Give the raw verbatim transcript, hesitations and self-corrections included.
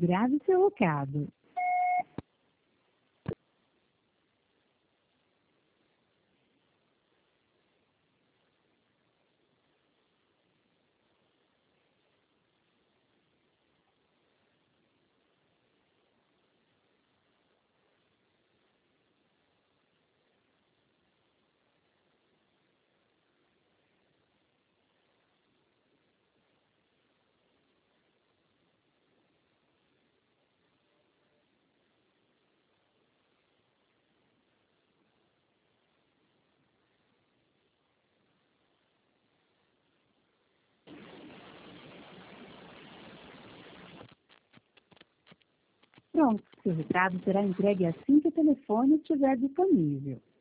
Grave seu recado. Pronto, seu recado será entregue assim que o telefone estiver disponível.